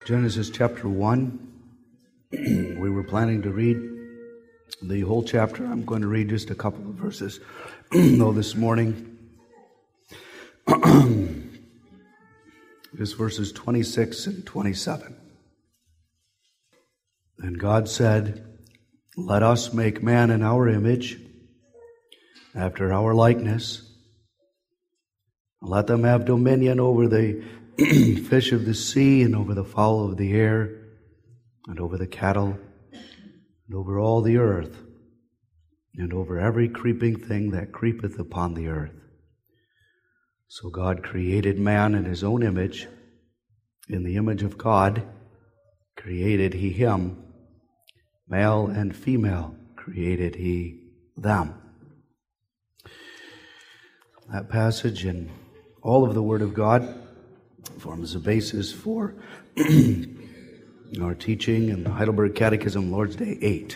Genesis chapter 1. We were planning to read the whole chapter. I'm going to read just a couple of verses, though, this morning. Just verses 26 and 27. And God said, "Let us make man in our image, after our likeness. Let them have dominion over the fish of the sea, and over the fowl of the air, and over the cattle, and over all the earth, and over every creeping thing that creepeth upon the earth." So God created man in his own image. In the image of God created he him. Male and female created he them. That passage and all of the Word of God forms the basis for our teaching in the Heidelberg Catechism, Lord's Day 8.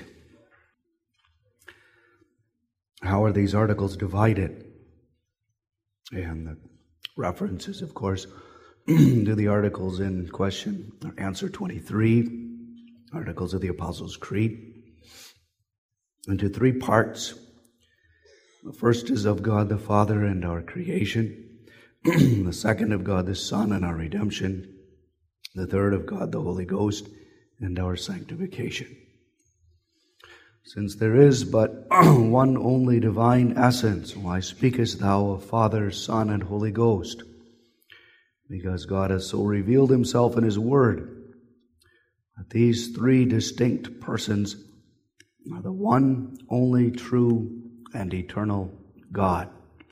How are these articles divided? And the references, of course, to the articles in question, or answer 23, Articles of the Apostles' Creed, into three parts. The first is of God the Father and our creation. The second of God the Son and our redemption. The third of God the Holy Ghost and our sanctification. Since there is but one only divine essence, why speakest thou of Father, Son, and Holy Ghost? Because God has so revealed himself in his Word that these three distinct persons are the one only true and eternal God.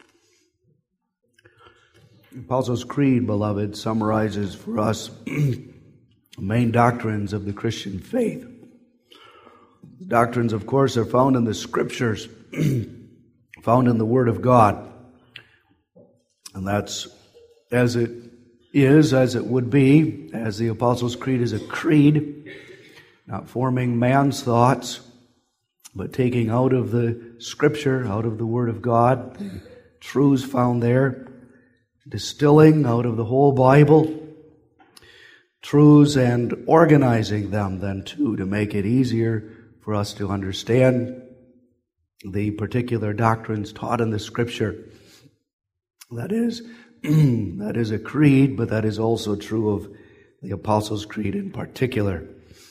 The Apostles' Creed, beloved, summarizes for us the main doctrines of the Christian faith. The doctrines, of course, are found in the Scriptures, found in the Word of God. And that's as it is, as it would be, as the Apostles' Creed is a creed, not forming man's thoughts, but taking out of the Scripture, out of the Word of God, the truths found there, distilling out of the whole Bible truths and organizing them then too to make it easier for us to understand the particular doctrines taught in the Scripture. That is a creed, but that is also true of the Apostles' Creed in particular.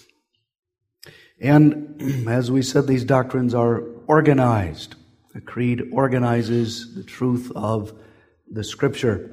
And as we said, these doctrines are organized. The creed organizes the truth of the Scripture.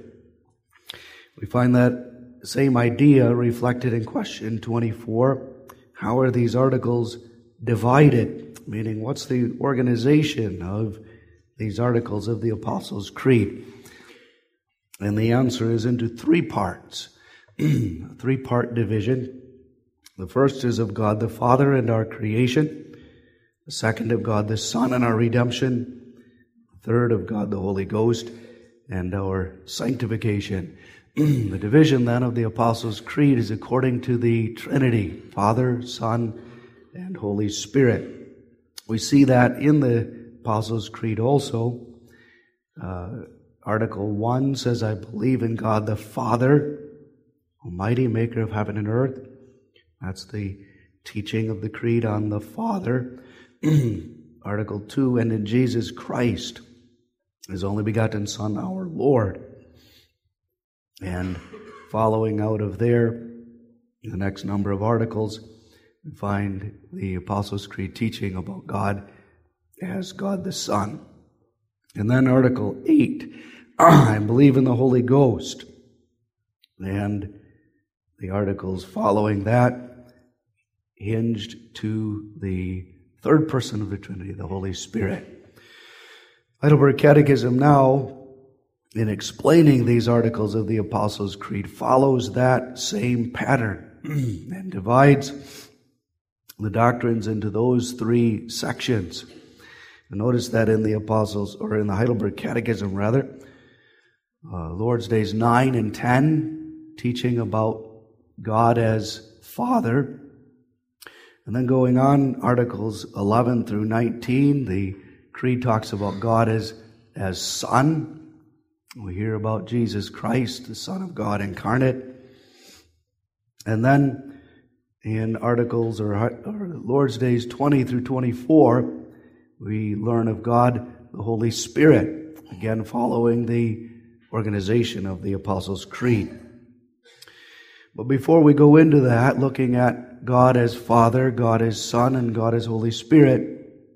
We find that same idea reflected in question 24. How are these articles divided? Meaning, what's the organization of these articles of the Apostles' Creed? And the answer is into three parts. A three-part division. The first is of God the Father and our creation. The second of God the Son and our redemption. The third of God the Holy Ghost and our sanctification. The division then of the Apostles' Creed is according to the Trinity, Father, Son, and Holy Spirit. We see that in the Apostles' Creed also. Article 1 says, "I believe in God the Father, Almighty, maker of heaven and earth." That's the teaching of the Creed on the Father. Article 2, "And in Jesus Christ, His only begotten Son, our Lord." And following out of there, the next number of articles, we find the Apostles' Creed teaching about God as God the Son. And then Article 8, "I believe in the Holy Ghost." And the articles following that hinged to the third person of the Trinity, the Holy Spirit. Heidelberg Catechism now, in explaining these articles of the Apostles' Creed, follows that same pattern and divides the doctrines into those three sections. And notice that in the Apostles, or in the Heidelberg Catechism rather, Lord's Days 9 and 10, teaching about God as Father. And then going on, Articles 11 through 19, the Creed talks about God as Son. We hear about Jesus Christ, the Son of God incarnate. And then in Articles or Lord's Days 20 through 24, we learn of God, the Holy Spirit, again following the organization of the Apostles' Creed. But before we go into that, looking at God as Father, God as Son, and God as Holy Spirit,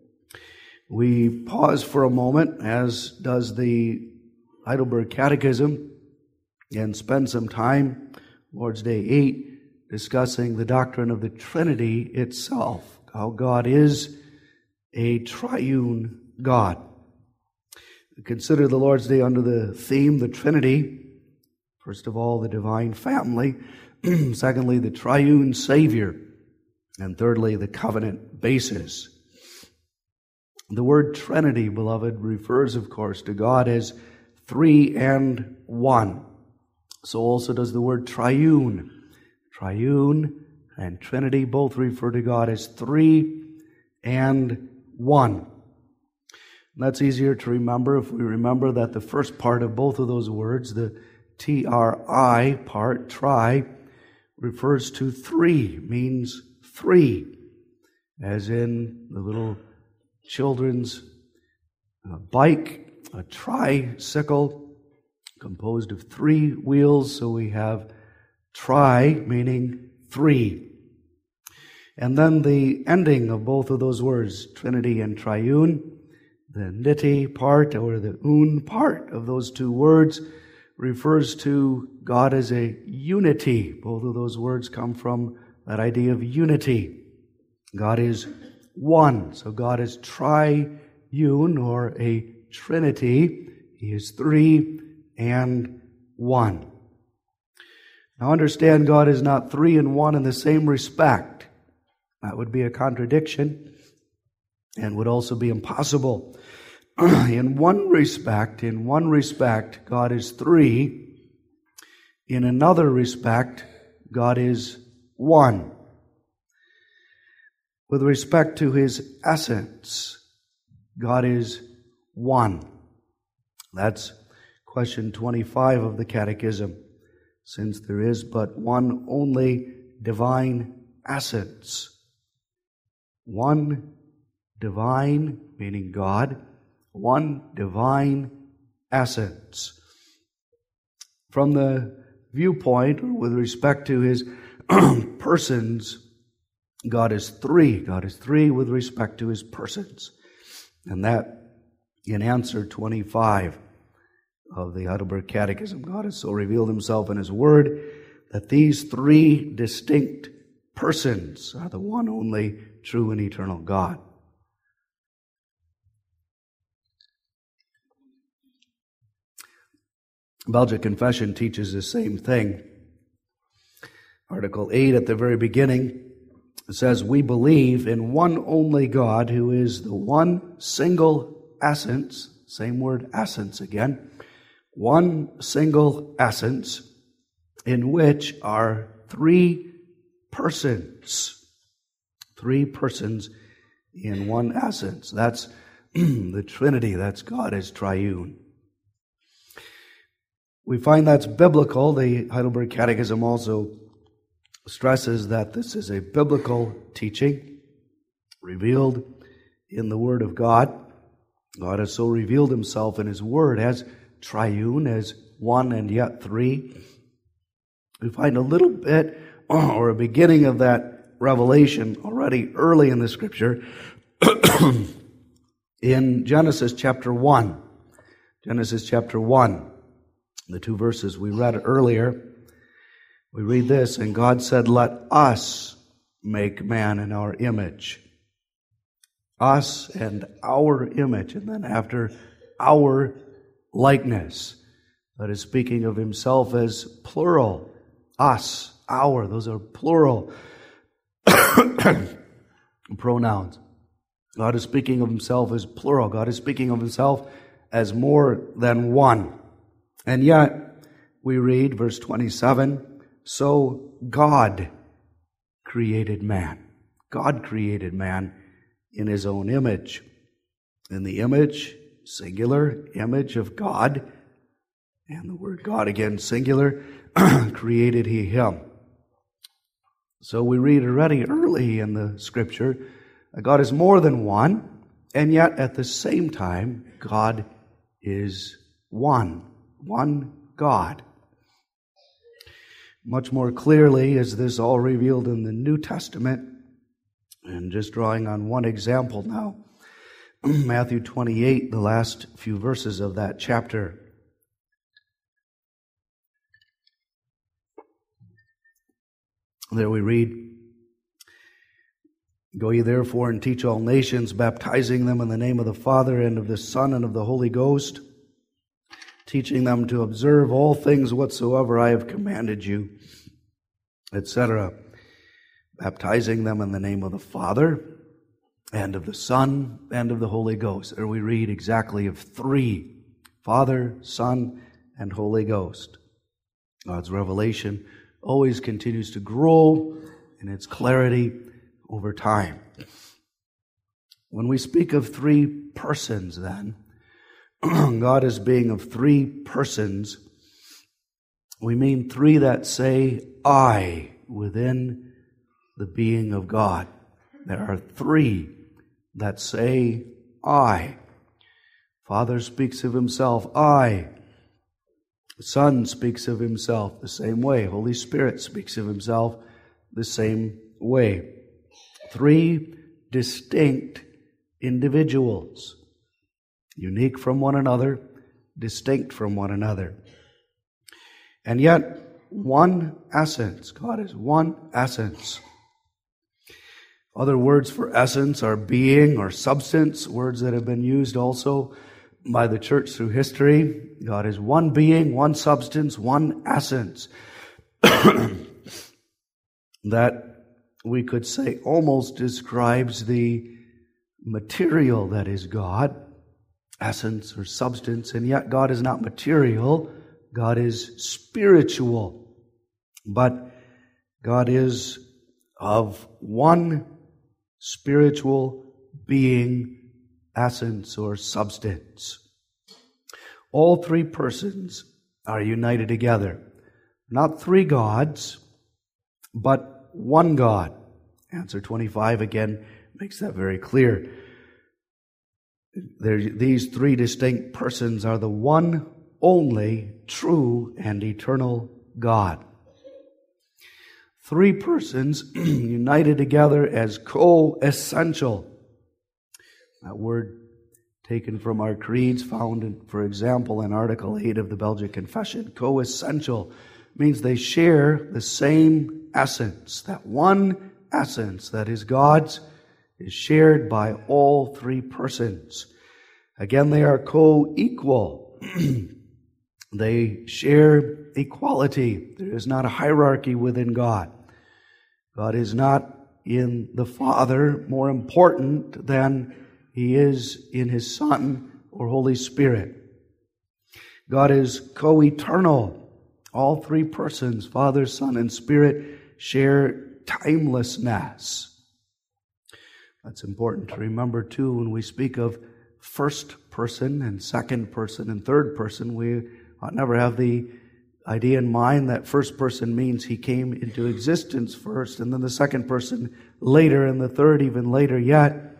we pause for a moment, as does the Heidelberg Catechism, and spend some time, Lord's Day 8, discussing the doctrine of the Trinity itself, how God is a triune God. We consider the Lord's Day under the theme, the Trinity. First of all, the divine family. Secondly, the triune Savior. And thirdly, the covenant basis. The word Trinity, beloved, refers, of course, to God as three and one. So also does the word triune. Triune and Trinity both refer to God as three and one. And that's easier to remember if we remember that the first part of both of those words, the T-R-I part, tri, refers to three, means three, as in the little children's bike, a tricycle composed of three wheels, so we have tri, meaning three. And then the ending of both of those words, Trinity and triune, the niti part or the un part of those two words refers to God as a unity. Both of those words come from that idea of unity. God is one. So God is triune or a trinity. He is three and one. Now understand, God is not three and one in the same respect. That would be a contradiction and would also be impossible. In one respect, God is three. In another respect, God is one. With respect to His essence, God is one. That's question 25 of the Catechism. Since there is but one only divine essence. One divine, meaning God, one divine essence. From the viewpoint, or with respect to His persons, God is three. God is three with respect to His persons. And that, in answer 25 of the Heidelberg Catechism, God has so revealed Himself in His Word that these three distinct persons are the one only true and eternal God. Belgic Confession teaches the same thing. Article 8 at the very beginning says, "We believe in one only God who is the one single essence," same word essence again, "one single essence in which are three persons." Three persons in one essence. That's the Trinity. That's God as triune. We find that's biblical. The Heidelberg Catechism also stresses that this is a biblical teaching revealed in the Word of God. God has so revealed Himself in His Word as triune, as one and yet three. We find a little bit, or a beginning of that revelation already early in the Scripture in Genesis chapter 1. Genesis chapter 1. The two verses we read earlier, we read this, "And God said, let us make man in our image." Us and our image. And then after, our likeness. That is speaking of Himself as plural. Us, our, those are plural pronouns. God is speaking of Himself as plural. God is speaking of Himself as more than one. And yet, we read verse 27, "So God created man." God created man in His own image. In the image, singular, image of God, and the word God again, singular, created He him. So we read already early in the Scripture that God is more than one, and yet at the same time, God is one God. Much more clearly is this all revealed in the New Testament, and just drawing on one example now, Matthew 28, the last few verses of that chapter. There we read, "Go ye therefore and teach all nations, baptizing them in the name of the Father and of the Son and of the Holy Ghost, teaching them to observe all things whatsoever I have commanded you," etc. Baptizing them in the name of the Father and of the Son and of the Holy Ghost. There we read exactly of three: Father, Son, and Holy Ghost. God's revelation always continues to grow in its clarity over time. When we speak of three persons, then, God as being of three persons, we mean three that say I within the being of God. There are three that say I. Father speaks of himself, I. The Son speaks of himself the same way. Holy Spirit speaks of himself the same way. Three distinct individuals, unique from one another, distinct from one another. And yet, one essence. God is one essence. Other words for essence are being or substance, words that have been used also by the church through history. God is one being, one substance, one essence. That we could say almost describes the material that is God, essence or substance, and yet God is not material, God is spiritual. But God is of one spiritual being, essence or substance. All three persons are united together. Not three gods, but one God. Answer 25 again makes that very clear. These three distinct persons are the one, only, true, and eternal God. Three persons united together as co-essential. That word taken from our creeds, found, for example, in Article 8 of the Belgic Confession. Co-essential means they share the same essence. That one essence that is God's is shared by all three persons. Again, they are co-equal. They share equality. There is not a hierarchy within God. God is not in the Father more important than He is in His Son or Holy Spirit. God is co-eternal. All three persons, Father, Son, and Spirit, share timelessness. That's important to remember too when we speak of first person and second person and third person. We ought never have the idea in mind that first person means He came into existence first, and then the second person later, and the third even later yet.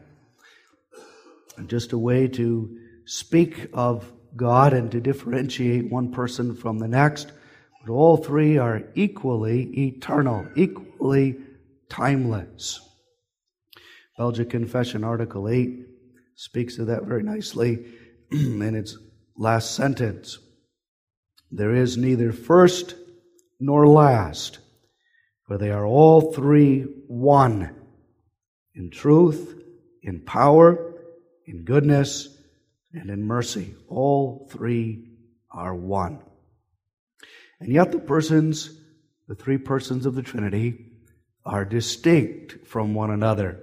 Just a way to speak of God and to differentiate one person from the next. But all three are equally eternal, equally timeless. Belgic Confession, Article 8, speaks of that very nicely in its last sentence. There is neither first nor last, for they are all three one, in truth, in power, in goodness, and in mercy. All three are one. And yet the three persons of the Trinity, are distinct from one another.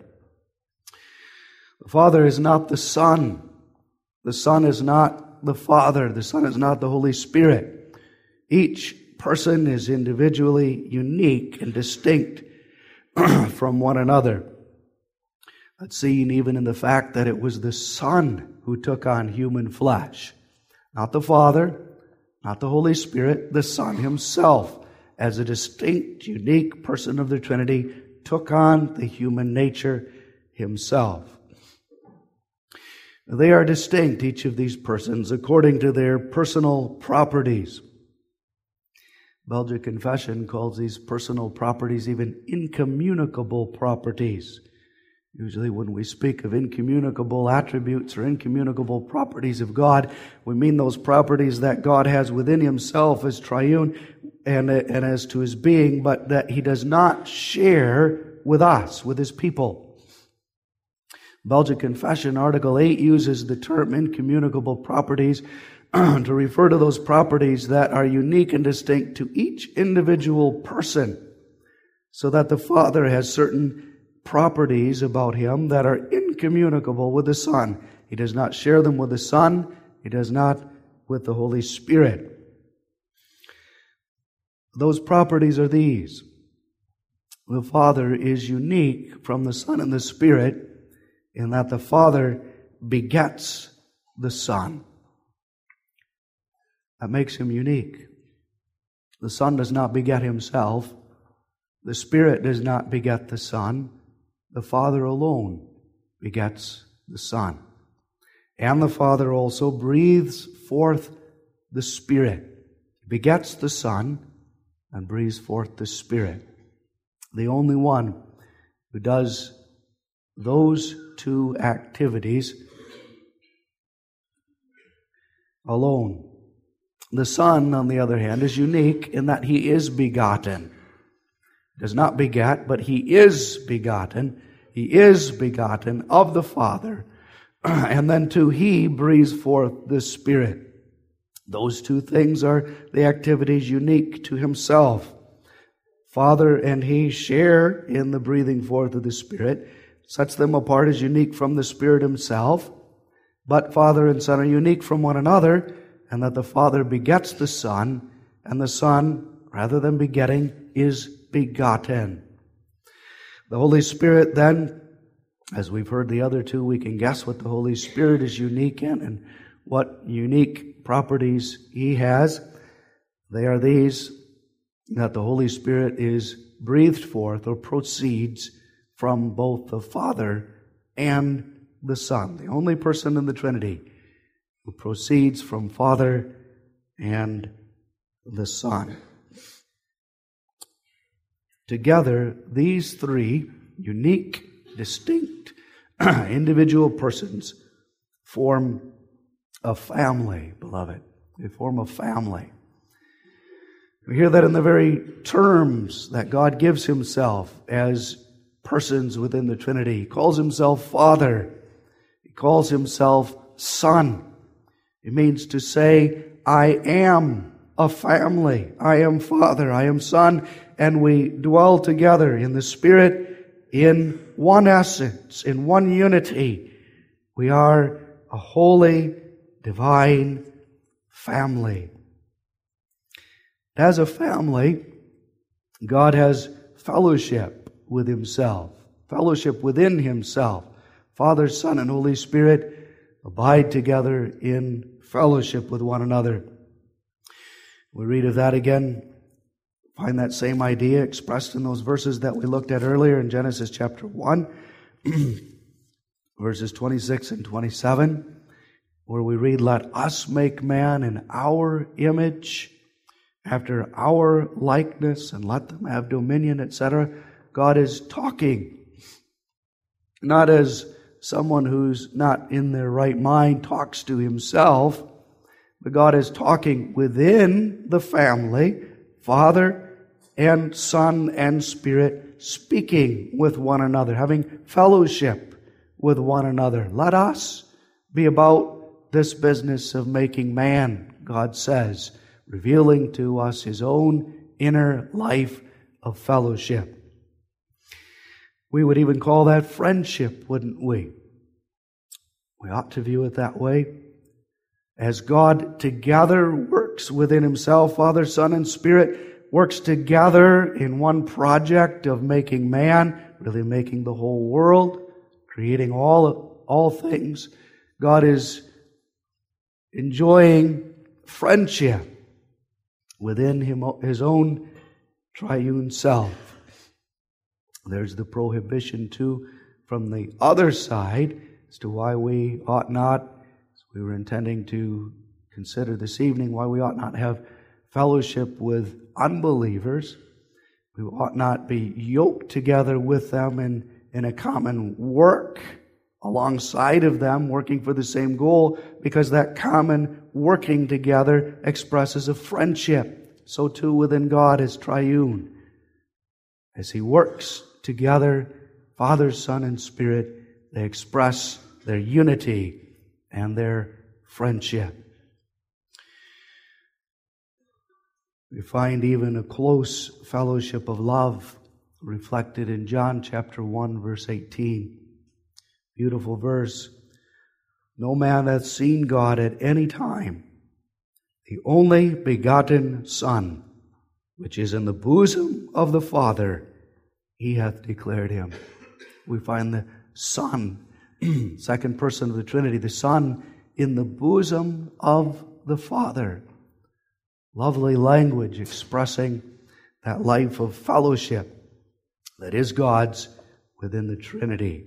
The Father is not the Son. The Son is not the Father. The Son is not the Holy Spirit. Each person is individually unique and distinct from one another. That's seen even in the fact that it was the Son who took on human flesh. Not the Father, not the Holy Spirit, the Son Himself. as a distinct, unique person of the Trinity, took on the human nature himself. They are distinct, each of these persons, according to their personal properties. Belgic Confession calls these personal properties even incommunicable properties. Usually when we speak of incommunicable attributes or incommunicable properties of God, we mean those properties that God has within himself as triune and as to his being, but that he does not share with us, with his people. Belgic Confession, Article 8, uses the term incommunicable properties to refer to those properties that are unique and distinct to each individual person, so that the Father has certain properties about him that are incommunicable with the Son. He does not share them with the Son. He does not with the Holy Spirit. Those properties are these. The Father is unique from the Son and the Spirit in that the Father begets the Son. That makes him unique. The Son does not beget himself. The Spirit does not beget the Son. The Father alone begets the Son. And the Father also breathes forth the Spirit. He begets the Son and breathes forth the Spirit. The only one who does those two activities alone. The Son, on the other hand, is unique in that he is begotten. He does not beget, but he is begotten. He is begotten of the Father. And then too, he breathes forth the Spirit. Those two things are the activities unique to himself. Father and he share in the breathing forth of the Spirit. Sets them apart as unique from the Spirit himself. But Father and Son are unique from one another, and that the Father begets the Son, and the Son, rather than begetting, is begotten. The Holy Spirit then, as we've heard the other two, we can guess what the Holy Spirit is unique in and what unique properties he has. They are these, that the Holy Spirit is breathed forth or proceeds from both the Father and the Son. The only person in the Trinity who proceeds from Father and the Son. Together, these three unique, distinct, individual persons form a family, beloved. They form a family. We hear that in the very terms that God gives himself as persons within the Trinity. He calls himself Father. He calls himself Son. It means to say, I am a family. I am Father. I am Son. And we dwell together in the Spirit in one essence, in one unity. We are a holy, divine family. As a family, God has fellowship with himself, fellowship within himself. Father, Son, and Holy Spirit abide together in fellowship with one another. We read of that again, find that same idea expressed in those verses that we looked at earlier in Genesis chapter 1, verses 26 and 27, where we read, let us make man in our image, after our likeness, and let them have dominion, etc. God is talking, not as someone who's not in their right mind talks to himself, but God is talking within the family, Father and Son and Spirit, speaking with one another, having fellowship with one another. Let us be about this business of making man, God says, revealing to us his own inner life of fellowship. We would even call that friendship, wouldn't we? We ought to view it that way. As God together works within himself, Father, Son, and Spirit, works together in one project of making man, really making the whole world, creating all things. God is enjoying friendship within his own triune self. There's the prohibition, too, from the other side as to why we ought not, as we were intending to consider this evening, why we ought not have fellowship with unbelievers. We ought not be yoked together with them in a common work alongside of them, working for the same goal, because that common working together expresses a friendship. So too within God as triune. As He works together, Father, Son, and Spirit, they express their unity and their friendship. We find even a close fellowship of love reflected in John chapter 1, verse 18. Beautiful verse. No man hath seen God at any time. The only begotten Son, which is in the bosom of the Father, He hath declared Him. We find the Son, second person of the Trinity, the Son in the bosom of the Father. Lovely language expressing that life of fellowship that is God's within the Trinity.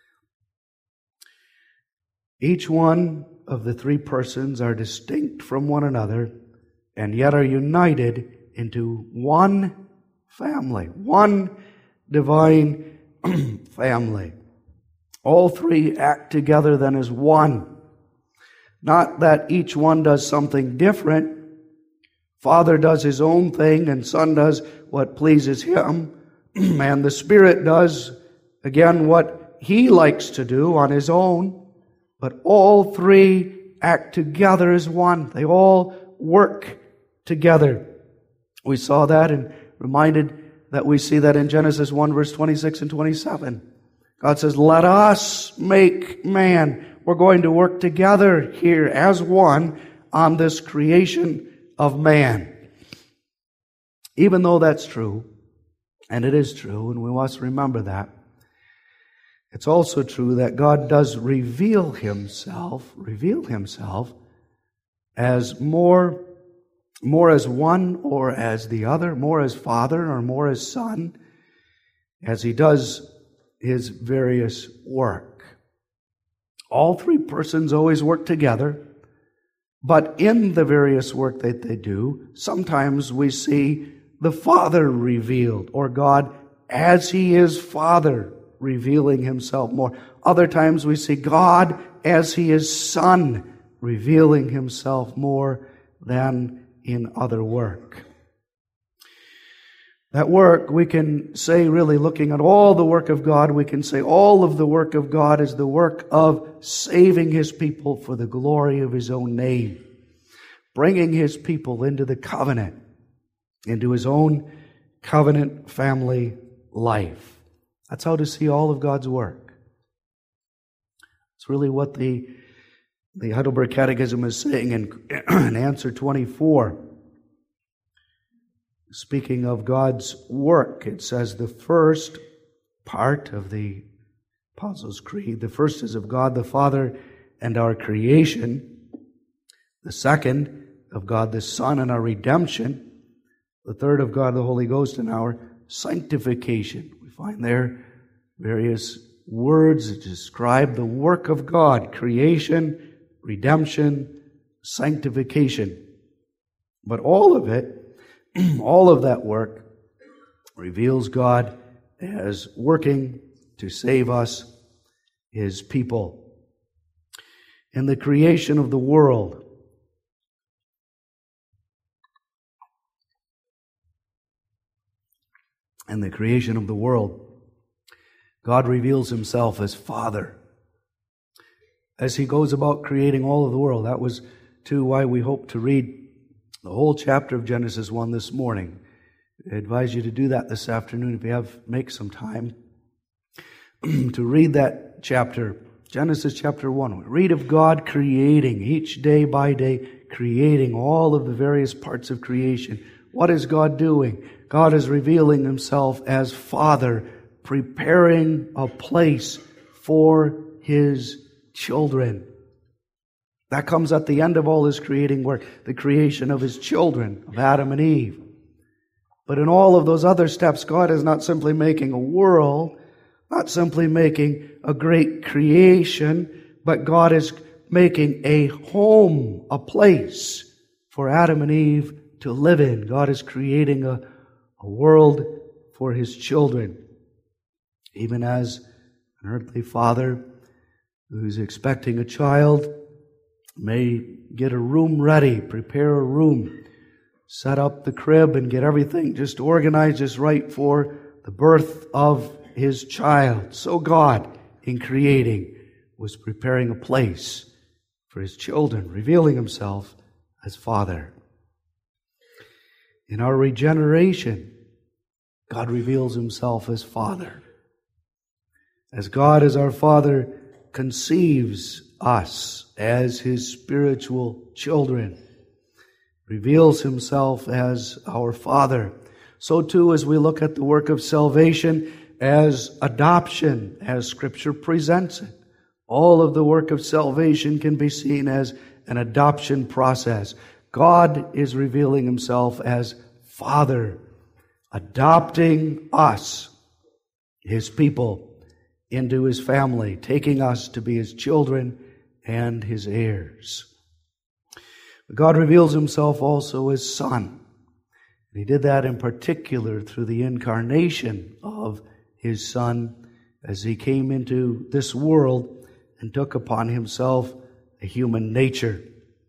Each one of the three persons are distinct from one another and yet are united into one family, one divine family. All three act together then as one. Not that each one does something different. Father does His own thing and Son does what pleases Him. And the Spirit does, again, what He likes to do on His own. But all three act together as one. They all work together. We saw that and reminded that we see that in Genesis 1, verse 26 and 27. God says, let us make man. We're going to work together here as one on this creation of man. Even though that's true, and it is true, and we must remember that, it's also true that God does reveal Himself as more as one or as the other, more as Father or more as Son, as He does His various work. All three persons always work together, but in the various work that they do, sometimes we see the Father revealed, or God as He is Father revealing Himself more. Other times we see God as He is Son revealing Himself more than in other work. That work, we can say, really looking at all the work of God, we can say all of the work of God is the work of saving His people for the glory of His own name, bringing His people into the covenant, into His own covenant family life. That's how to see all of God's work. It's really what the Heidelberg Catechism is saying in answer 24. Speaking of God's work, it says the first part of the Apostles' Creed, the first is of God the Father and our creation. The second, of God the Son and our redemption. The third, of God the Holy Ghost and our sanctification. We find there various words that describe the work of God: creation, redemption, sanctification. But all of it, all of that work reveals God as working to save us, His people. In the creation of the world, God reveals Himself as Father. As He goes about creating all of the world, that was too why we hope to read the whole chapter of Genesis 1 this morning. I advise you to do that this afternoon if you make some time to read that chapter, Genesis chapter 1. We read of God creating, each day by day, creating all of the various parts of creation. What is God doing? God is revealing Himself as Father, preparing a place for His children. That comes at the end of all His creating work, the creation of His children, of Adam and Eve. But in all of those other steps, God is not simply making a world, not simply making a great creation, but God is making a home, a place for Adam and Eve to live in. God is creating a world for His children. Even as an earthly father who's expecting a child may get a room ready, prepare a room, set up the crib and get everything just organized just right for the birth of His child. So God, in creating, was preparing a place for His children, revealing Himself as Father. In our regeneration, God reveals Himself as Father. As God, as our Father, conceives us as His spiritual children, reveals Himself as our Father, so too as we look at the work of salvation as adoption, as Scripture presents it. All of the work of salvation can be seen as an adoption process. God is revealing Himself as Father, adopting us, His people, into His family, taking us to be His children and His heirs. God reveals Himself also as Son. And He did that in particular through the incarnation of His Son as He came into this world and took upon Himself a human nature.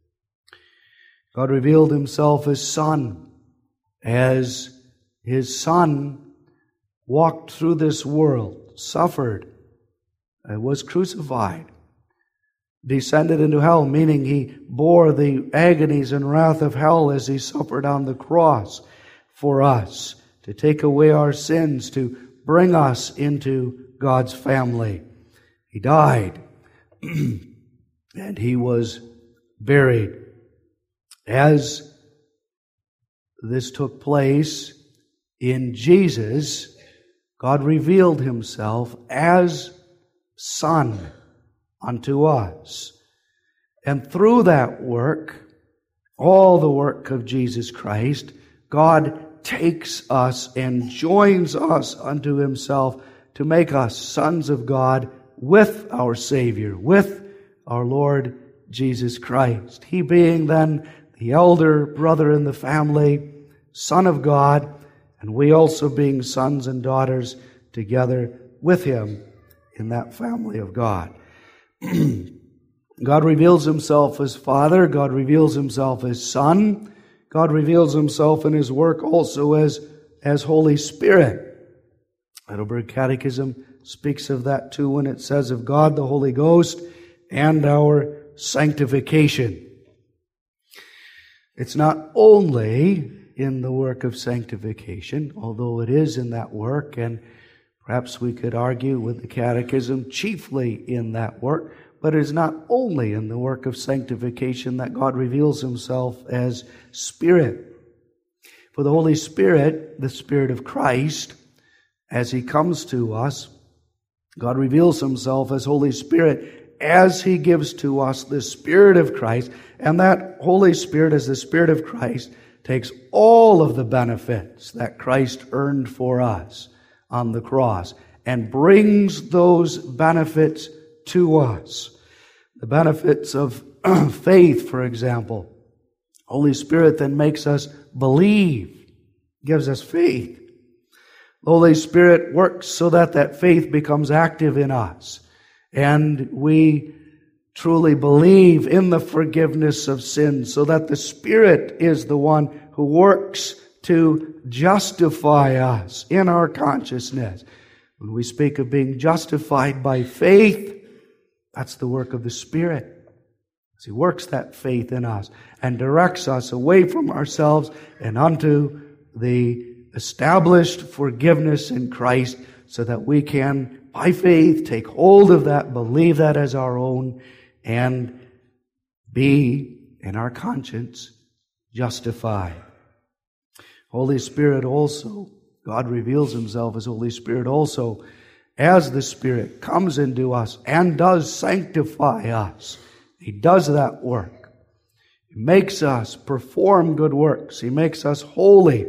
God revealed Himself as Son, as His Son walked through this world, suffered, was crucified, descended into hell, meaning He bore the agonies and wrath of hell as He suffered on the cross for us, to take away our sins, to bring us into God's family. He died, and He was buried. As this took place in Jesus, God revealed Himself as Son unto us. And through that work, all the work of Jesus Christ, God takes us and joins us unto Himself to make us sons of God with our Savior, with our Lord Jesus Christ. He being then the elder brother in the family, Son of God, and we also being sons and daughters together with Him in that family of God. God reveals Himself as Father. God reveals Himself as Son. God reveals Himself in His work also as Holy Spirit. Heidelberg Catechism speaks of that too when it says of God the Holy Ghost and our sanctification. It's not only in the work of sanctification, although it is in that work, and perhaps we could argue with the Catechism chiefly in that work, but it is not only in the work of sanctification that God reveals Himself as Spirit. For the Holy Spirit, the Spirit of Christ, as He comes to us, God reveals Himself as Holy Spirit as He gives to us the Spirit of Christ, and that Holy Spirit, as the Spirit of Christ, takes all of the benefits that Christ earned for us on the cross and brings those benefits to us. The benefits of faith, for example. Holy Spirit then makes us believe, gives us faith. The Holy Spirit works so that faith becomes active in us, and we truly believe in the forgiveness of sins, so that the Spirit is the one who works to justify us in our consciousness. When we speak of being justified by faith, that's the work of the Spirit. As He works that faith in us and directs us away from ourselves and unto the established forgiveness in Christ, so that we can, by faith, take hold of that, believe that as our own, and be, in our conscience, justified. Holy Spirit also, God reveals Himself as Holy Spirit also, as the Spirit comes into us and does sanctify us. He does that work. He makes us perform good works. He makes us holy.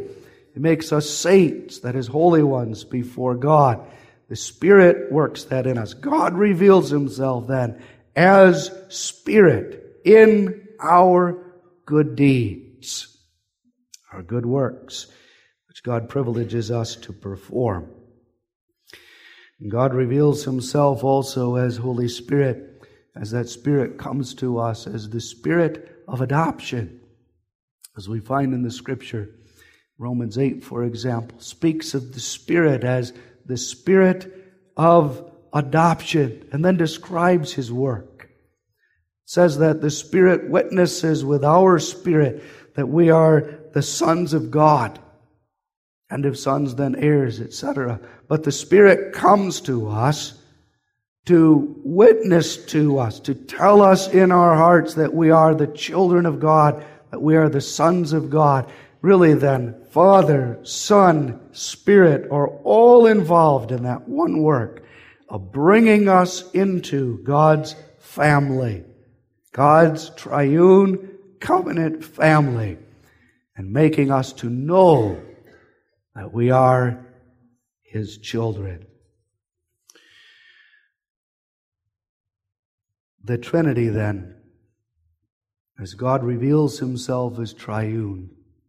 He makes us saints, that is, holy ones before God. The Spirit works that in us. God reveals Himself then as Spirit in our good deeds, our good works, which God privileges us to perform. And God reveals Himself also as Holy Spirit, as that Spirit comes to us as the Spirit of adoption. As we find in the Scripture, Romans 8, for example, speaks of the Spirit as the Spirit of adoption, and then describes His work. It says that the Spirit witnesses with our spirit that we are the sons of God, and if sons, then heirs, etc. But the Spirit comes to us to witness to us, to tell us in our hearts that we are the children of God, that we are the sons of God. Really then, Father, Son, Spirit are all involved in that one work of bringing us into God's family, God's triune covenant family, and making us to know that we are His children. The Trinity then, as God reveals Himself as triune,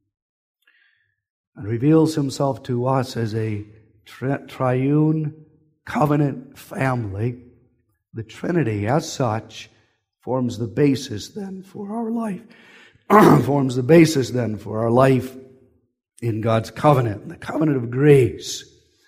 and reveals Himself to us as a triune covenant family, the Trinity as such forms the basis then for our life, forms the basis then for our life in God's covenant, the covenant of grace.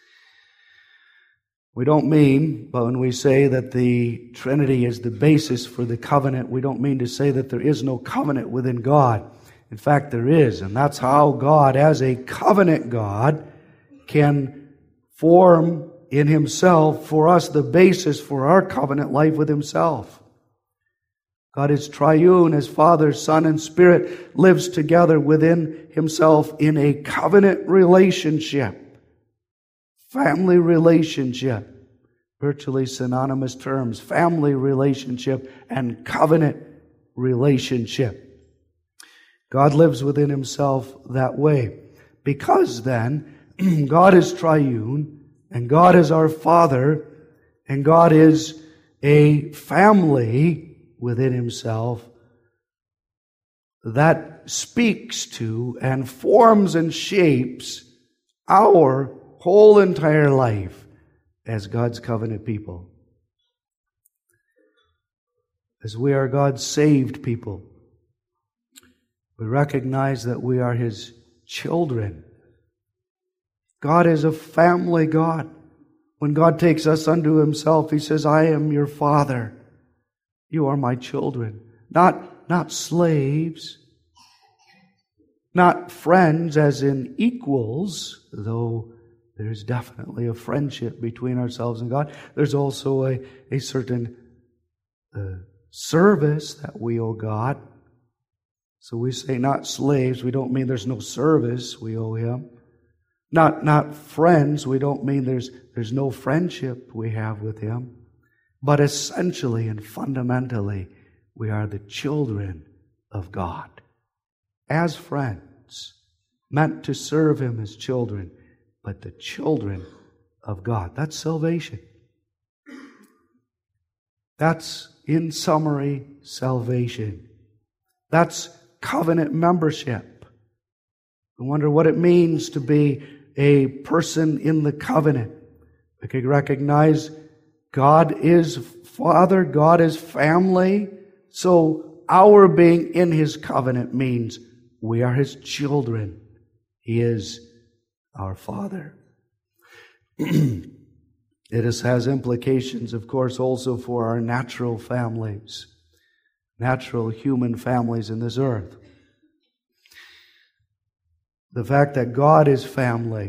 We don't mean, but when we say that the Trinity is the basis for the covenant, we don't mean to say that there is no covenant within God. In fact, there is, and that's how God, as a covenant God, can form in Himself for us the basis for our covenant life with Himself. God is triune as Father, Son, and Spirit lives together within Himself in a covenant relationship, family relationship, virtually synonymous terms, family relationship and covenant relationship. God lives within Himself that way. Because then, God is triune, and God is our Father, and God is a family within Himself that speaks to and forms and shapes our whole entire life as God's covenant people. As we are God's saved people, we recognize that we are His children. God is a family God. When God takes us unto Himself, He says, I am your Father. You are my children. Not slaves. Not friends as in equals, though there's definitely a friendship between ourselves and God. There's also a certain service that we owe God. So we say not slaves, we don't mean there's no service we owe Him. Not friends, we don't mean there's no friendship we have with Him. But essentially and fundamentally, we are the children of God. As friends, meant to serve Him as children, but the children of God. That's salvation. That's, in summary, salvation. That's covenant membership. I wonder what it means to be a person in the covenant. We can recognize God is Father, God is family. So our being in His covenant means we are His children. He is our Father. It has implications, of course, also for our natural families, natural human families in this earth. The fact that God is family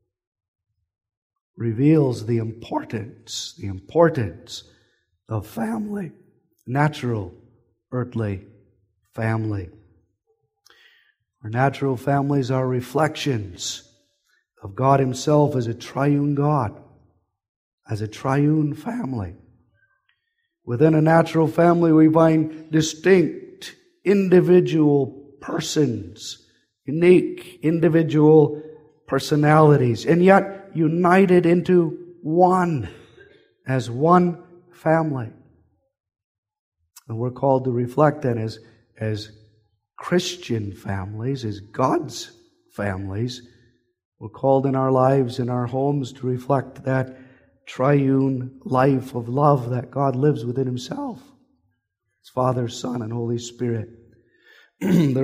reveals the importance of family, natural, earthly family. Our natural families are reflections of God Himself as a triune God, as a triune family. Within a natural family, we find distinct individual persons, unique individual personalities, and yet united into one, as one family. And we're called to reflect then as Christian families, as God's families. We're called in our lives, in our homes, to reflect that triune life of love that God lives within Himself. It's Father, Son, and Holy Spirit. There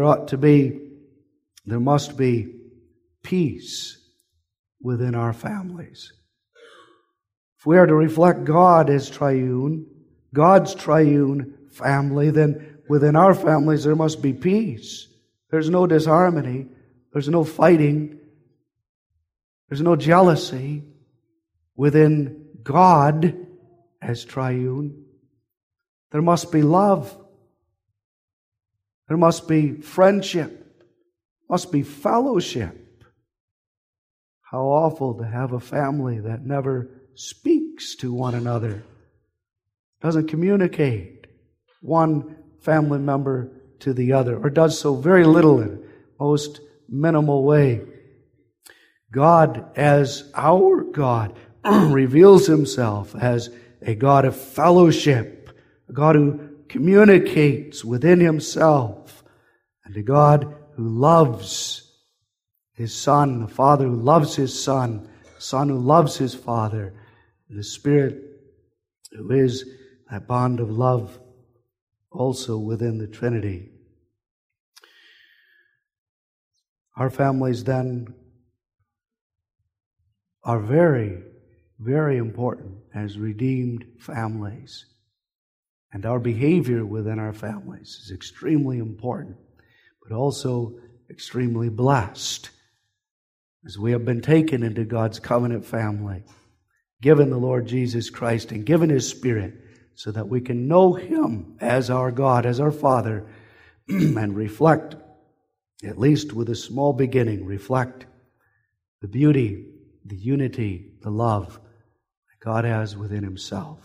must be peace within our families. If we are to reflect God as triune, God's triune family, then within our families there must be peace. There's no disharmony. There's no fighting. There's no jealousy within God as triune. There must be love. There must be friendship. Must be fellowship. How awful to have a family that never speaks to one another, doesn't communicate one family member to the other, or does so very little in most minimal way. God, as our God, reveals Himself as a God of fellowship, a God who communicates within Himself, and a God who loves His Son, the Father who loves His Son, the Son who loves His Father, and the Spirit who is that bond of love also within the Trinity. Our families then are very, very important as redeemed families. And our behavior within our families is extremely important, but also extremely blessed, as we have been taken into God's covenant family, given the Lord Jesus Christ and given His Spirit, so that we can know Him as our God, as our Father, and reflect, at least with a small beginning, reflect the beauty, the unity, the love that God has within Himself.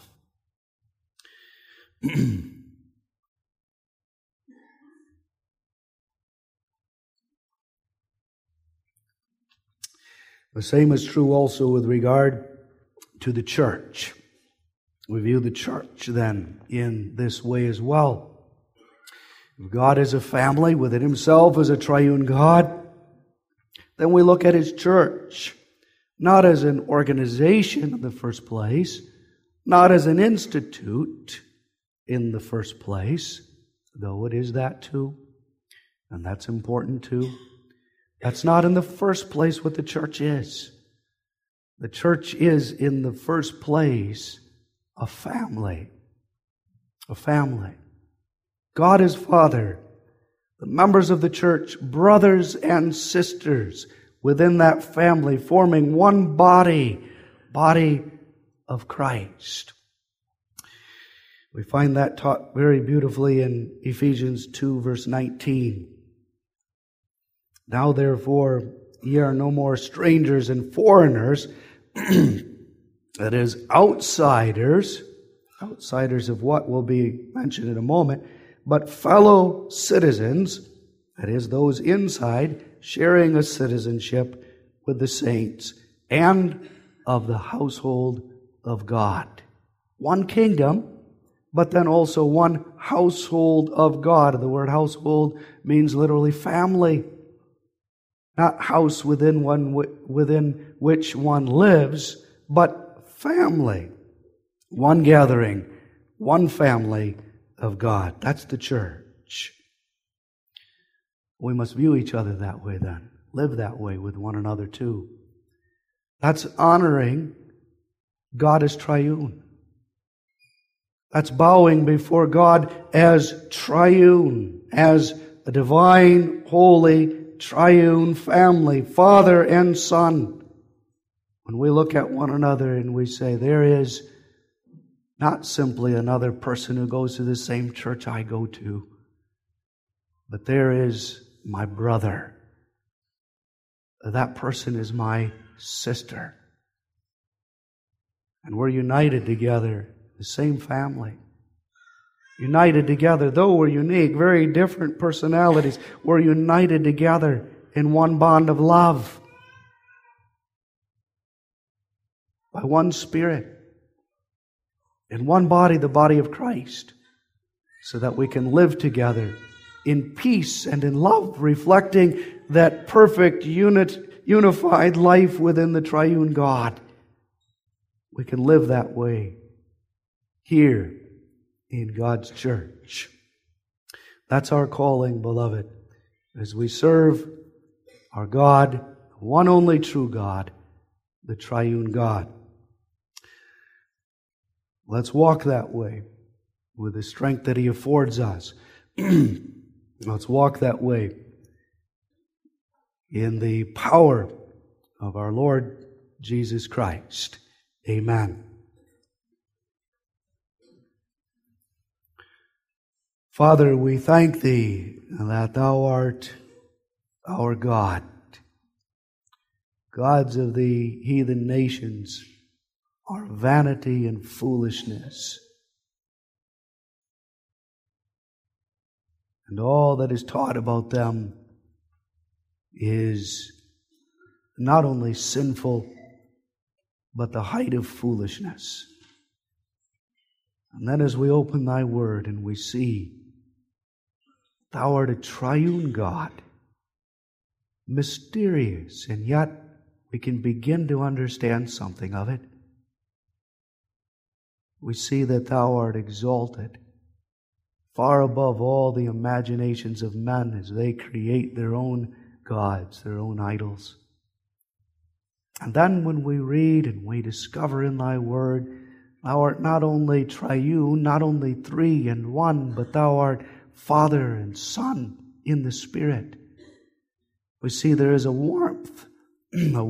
The same is true also with regard to the church. We view the church then in this way as well. If God is a family within Himself as a triune God, then we look at His church not as an organization in the first place, not as an institute in the first place, though it is that too, and that's important too. That's not in the first place what the church is. The church is, in the first place, a family. A family. God is Father. The members of the church, brothers and sisters within that family, forming one body, body of Christ. We find that taught very beautifully in Ephesians 2, verse 19. Now therefore, ye are no more strangers and foreigners, that is, outsiders of what will be mentioned in a moment, but fellow citizens, that is, those inside, sharing a citizenship with the saints, and of the household of God. One kingdom, but then also one household of God. The word household means literally family. Not house within which one lives, but family. One gathering, one family of God. That's the church. We must view each other that way then. Live that way with one another too. That's honoring God as triune. That's bowing before God as triune, as a divine, holy, triune family, Father and Son. When we look at one another and we say, there is not simply another person who goes to the same church I go to, but there is my brother. That person is my sister. And we're united together, the same family. United together, though we're unique, very different personalities, we're united together in one bond of love. by one Spirit, in one body, the body of Christ, so that we can live together in peace and in love, reflecting that perfect unified life within the triune God. We can live that way here in God's church. That's our calling, beloved, as we serve our God, one only true God, the triune God. Let's walk that way with the strength that He affords us. Let's walk that way in the power of our Lord Jesus Christ. Amen. Father, we thank Thee that Thou art our God. Gods of the heathen nations are vanity and foolishness. And all that is taught about them is not only sinful, but the height of foolishness. And then as we open Thy Word and we see Thou art a triune God, mysterious, and yet we can begin to understand something of it. We see that Thou art exalted far above all the imaginations of men as they create their own gods, their own idols. And then when we read and we discover in Thy Word, Thou art not only triune, not only three and one, but Thou art Father and Son in the Spirit. We see there is a warmth, a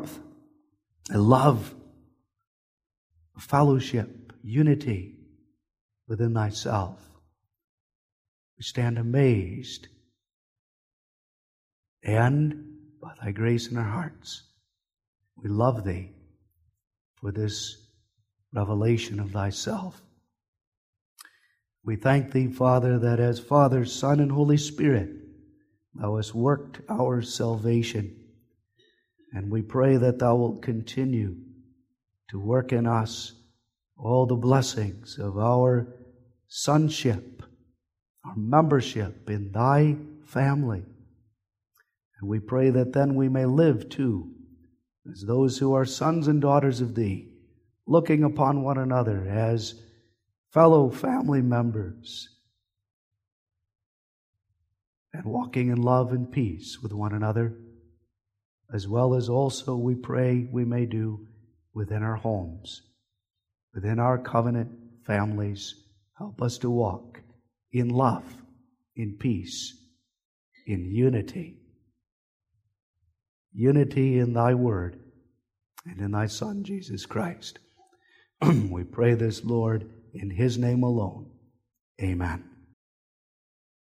love, a fellowship, unity within Thyself. We stand amazed, and by Thy grace in our hearts, we love Thee for this revelation of Thyself. We thank Thee, Father, that as Father, Son, and Holy Spirit, Thou hast worked our salvation. And we pray that Thou wilt continue to work in us all the blessings of our sonship, our membership in Thy family. And we pray that then we may live too as those who are sons and daughters of Thee, looking upon one another as fellow family members and walking in love and peace with one another, as well as also we pray we may do within our homes, within our covenant families. Help us to walk in love, in peace, in unity. Unity in Thy Word and in Thy Son, Jesus Christ. We pray this, Lord, in His name alone. Amen.